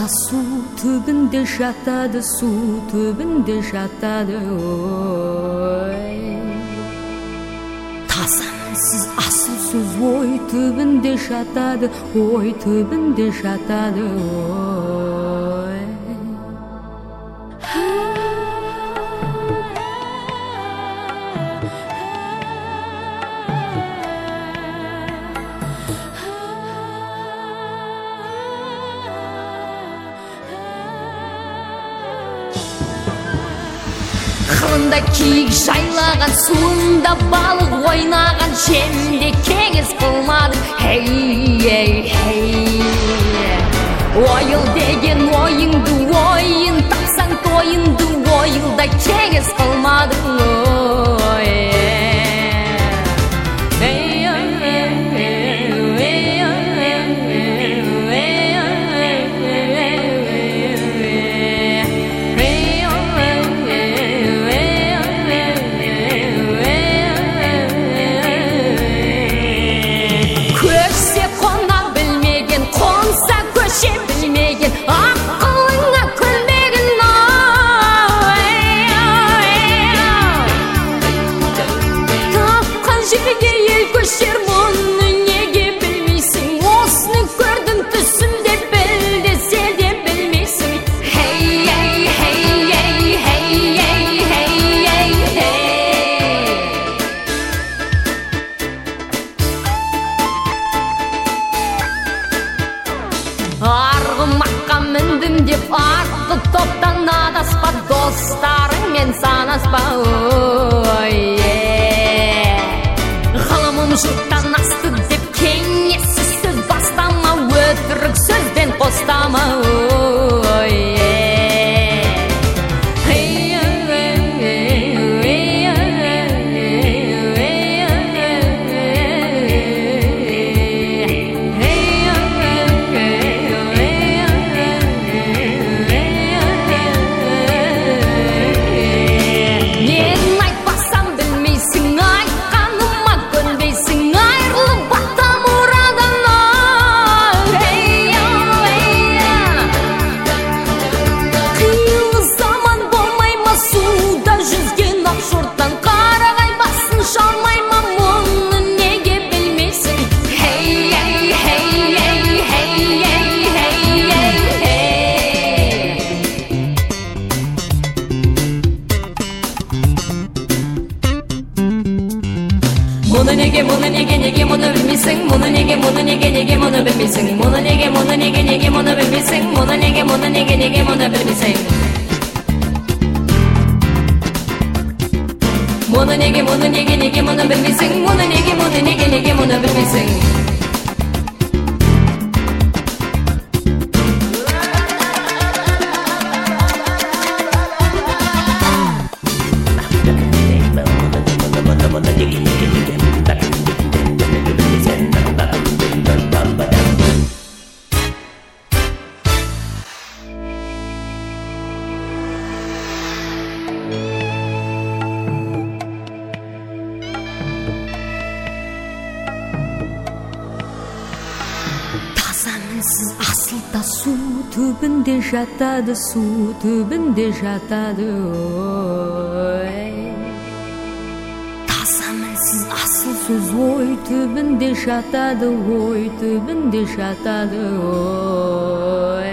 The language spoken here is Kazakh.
su түбінде жатады, su түбінде жатады, ой. Тазамынсыз асыл сөз ой түбінде жатады, ой түбінде жатады, ой. Қылында киік жайлаған, суында балық ойнаған, жемде кеңес қылмадым, хей. Ойыл деген ойыңды, ойын тапсаң тойынды, ойылда кеңес қылмадым, ой. Арғымаққа міндім деп арғы топтан адаспа, достарыңмен санаспа, ой. Ғылымым жұрттан асты деп кеңессіз сөз бастама, өтірік сөзбен қостама, ой. Мұны неге мұны білмейсің, мұны неге мұны білмейсің, мұны неге мұны білмейсің, мұны неге мұны білмейсің. Мұны неге мұны білмейсің, мұны неге білмейсің. Тазамынсыз асылда su түбінде жатады, su түбінде жатады, ой. Тазамынсыз асыл сөз ой түбінде жатады, ой түбінде жатады, ой.